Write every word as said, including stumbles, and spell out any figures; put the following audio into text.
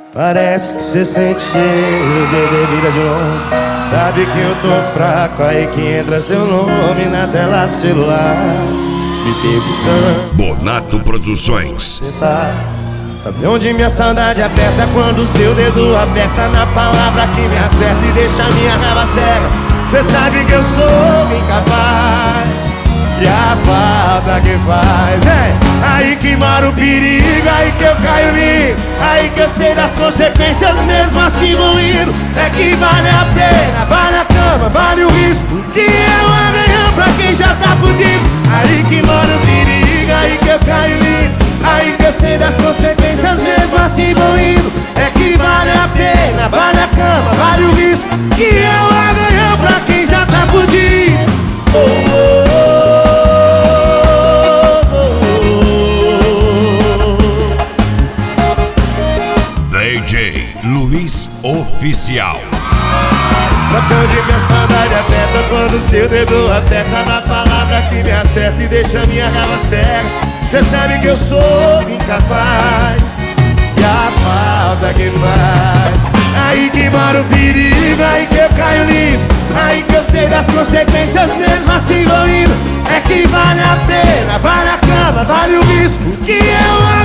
Parece que cê sente cheiro de bebida de longe. Sabe que eu tô fraco, aí que entra seu nome na tela do celular, me perguntando: Bonato Produções. Cê tá? Sabe onde minha saudade aperta? Quando seu dedo aperta na palavra que me acerta e deixa minha raiva cega. Cê sabe que eu sou incapaz, e a falta que faz é aí que mora o perigo, aí que eu caio lindo, aí que eu sei das consequências mesmo assim vou indo. É que vale a pena, vale a cama, vale o risco, que é um amanhã pra quem já tá fudido. Aí que mora o perigo, aí que eu caio lindo, aí que eu sei das consequências mesmo assim vou indo. É que vale a pena, vale a cama, vale o risco, que é um amanhã pra quem já tá fudido. Oh, oh, oh. D J Luiz Oficial. Sabe onde minha saudade aperta? Quando seu dedo aperta na palavra que me acerta e deixa minha raiva cega. Cê sabe que eu sou incapaz, e a falta que faz aí que mora o perigo, aí que eu caio lindo, aí que eu sei das consequências mesmo assim vou indo. É que vale a pena, vale a cama, vale o risco, que eu